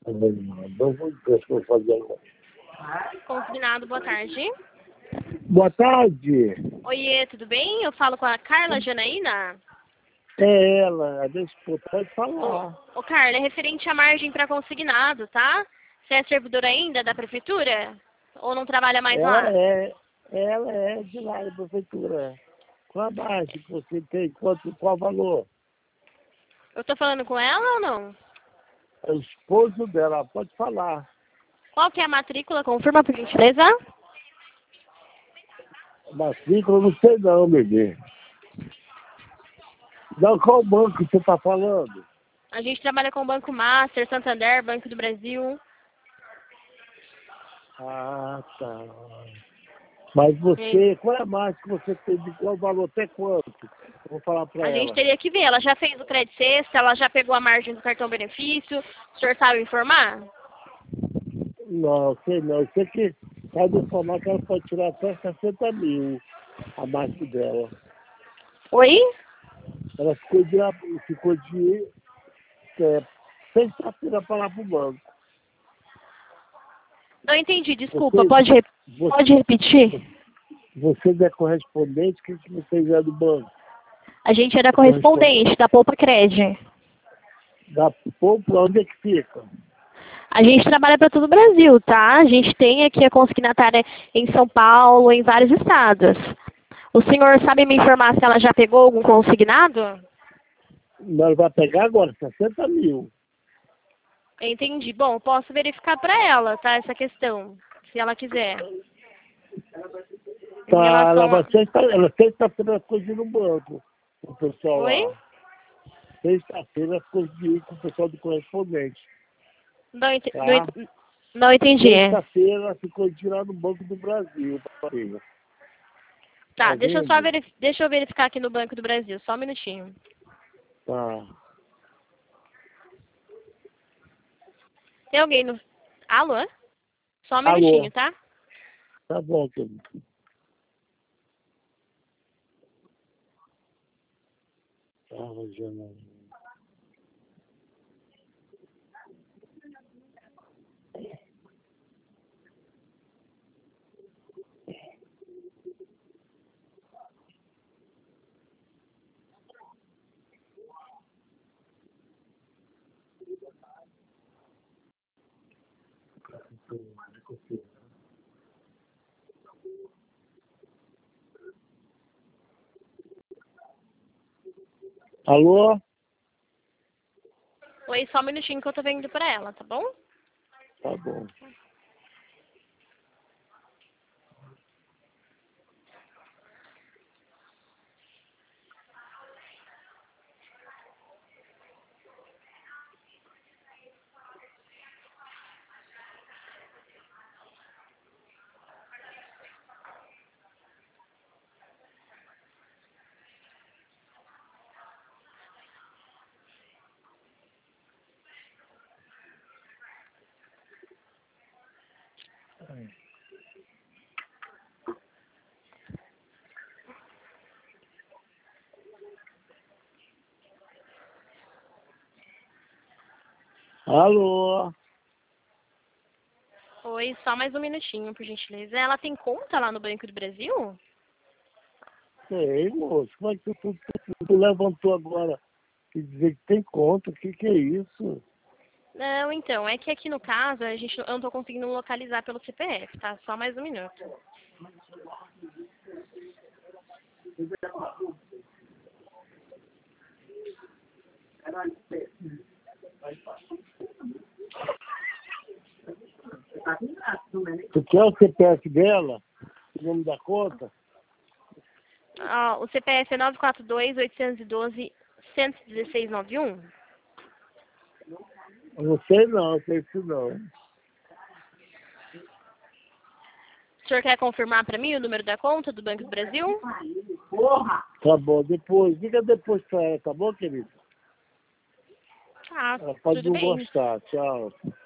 Não vou dizer o que eu vou fazer agora. Consignado, boa tarde. Boa tarde. Oiê, tudo bem? Eu falo com a Carla Janaína. É ela, deixa eu pode falar. Ô Carla, é referente à margem para consignado, tá? Você é servidora ainda da prefeitura? Ou não trabalha mais lá? Ela é de lá da prefeitura. Qual a margem que você tem? Qual valor? Eu tô falando com ela ou não? É o esposo dela, pode falar. Qual que é a matrícula? Confirma, por gentileza. Matrícula, eu não sei não, bebê. Não, qual banco você está falando? A gente trabalha com o Banco Master, Santander, Banco do Brasil. Ah, tá. Mas você, qual é a margem que você tem de qual valor, até quanto? Eu vou falar para A ela. gente teria que ver. Ela já fez o crédito sexta, ela já pegou a margem do cartão benefício. O senhor sabe informar? Não, sei não. Eu sei que pode informar que ela pode tirar até 60 mil a margem dela. Oi? Ela ficou de sexta-feira para lá para o banco. Não entendi, desculpa. Você, Pode repetir? você é correspondente, o que você é do banco? A gente era correspondente da Poupa Cred. Da Poupa, onde é que fica? A gente trabalha para todo o Brasil, tá? A gente tem aqui a consignatária em São Paulo, em vários estados. O senhor sabe me informar se ela já pegou algum consignado? Nós vai pegar agora 60 mil. Entendi. Bom, posso verificar para ela, tá? Essa questão, se ela quiser. Tá, ela sexta-feira ficou de ir no banco, o pessoal Oi? lá. Sexta-feira ficou de ir com o pessoal do correspondente. Tá? Não entendi. Sexta-feira ficou de ir lá no Banco do Brasil. Tá, deixa eu verificar aqui no Banco do Brasil, só um minutinho. Tá. Tem alguém no... Alô? Só um Alô. minutinho, tá? Tá bom, querido. Tá, Rogério. Alô? Oi, só um minutinho que eu tô vendo pra ela, tá bom? Tá bom. Alô? Oi, só mais um minutinho, por gentileza. Ela tem conta lá no Banco do Brasil? Sei, moço. Como é que tu levantou agora e dizer que tem conta? O que é isso? Não, então, é que aqui no caso eu não tô conseguindo localizar pelo CPF, tá? Só mais um minuto. Tu quer o CPF dela? O nome da conta? Ah, o CPF é 942-812-11691? Eu não sei não, sei isso não. O senhor quer confirmar para mim o número da conta do Banco do Brasil? Tá bom, diga depois pra ela, tá bom, querido? Ah, Ela pode tudo não bem. gostar, tchau.